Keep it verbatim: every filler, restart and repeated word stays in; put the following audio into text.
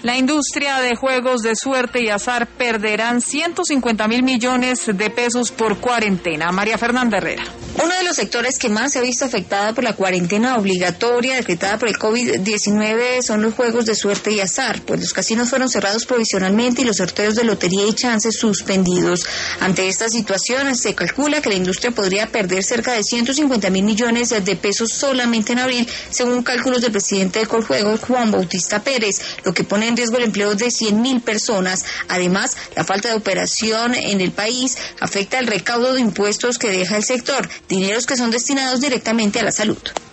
La industria de juegos de suerte y azar perderán ciento cincuenta mil millones de pesos por cuarentena. María Fernanda Herrera. Uno de los sectores que más se ha visto afectada por la cuarentena obligatoria decretada por el COVID diecinueve son los juegos de suerte y azar, pues los casinos fueron cerrados provisionalmente y los sorteos de lotería y chances suspendidos. Ante esta situación, se calcula que la industria podría perder cerca de ciento cincuenta mil millones de pesos solamente en abril, según cálculos del presidente de Coljuegos, Juan Bautista Pérez, lo que pone en riesgo el empleo de cien mil personas. Además, la falta de operación en el país afecta el recaudo de impuestos que deja el sector, dineros que son destinados directamente a la salud.